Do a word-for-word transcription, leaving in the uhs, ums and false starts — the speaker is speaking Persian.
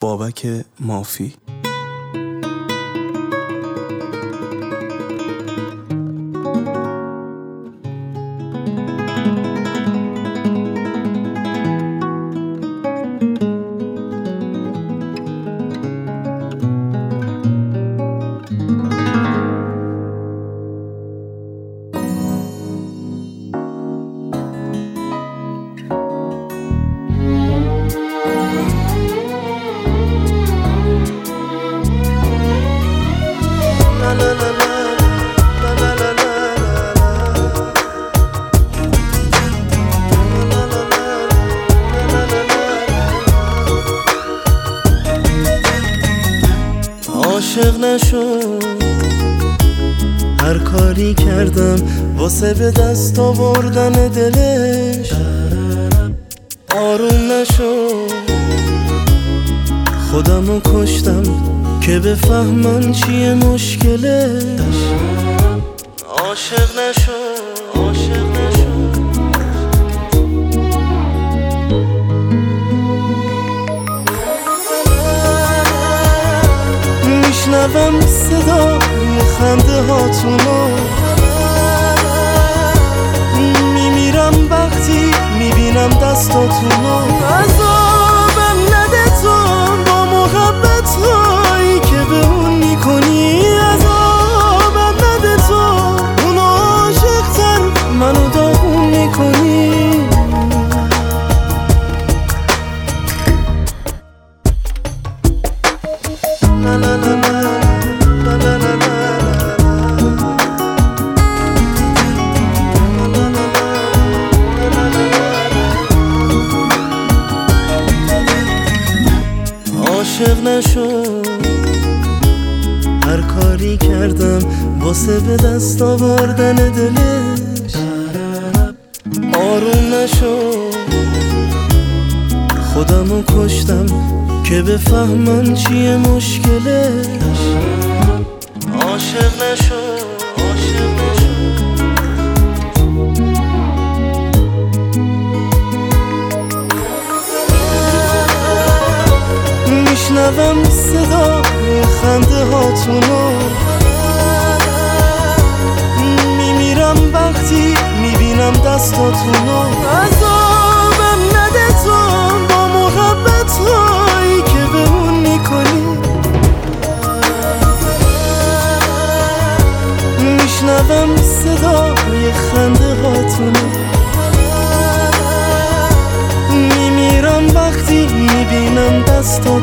بابک مافی. عاشق نشو، هر کاری کردم واسه به دست آوردن دلش. آروم نشو، خودمو کشتم که بفهمم چیه مشکلش. عاشق نشو، عاشق نشو. میشنوم صدا خنده هاتونو، میمیرم وقتی میبینم دستاتونو. عذابم نده تو با محبت هایی که به اون میکنی. عذابم نده تو اون عاشق‌تر منو داغون میکنی. لا لا لا لا. عاشق نشو، هر کاری کردم واسه به دست آوردن دلش. آروم نشو، خودمو کشتم که بفهمم چیه مشکلش. عاشق نشو، عاشق نشو. میشنوم صدا خنده هاتونو، میمیرم وقتی میبینم دستاتونو. عذابم نده تو با محبت هایی که به اون میکنی. میشنوم صدا خنده هاتونو، میمیرم وقتی میبینم دستاتونو.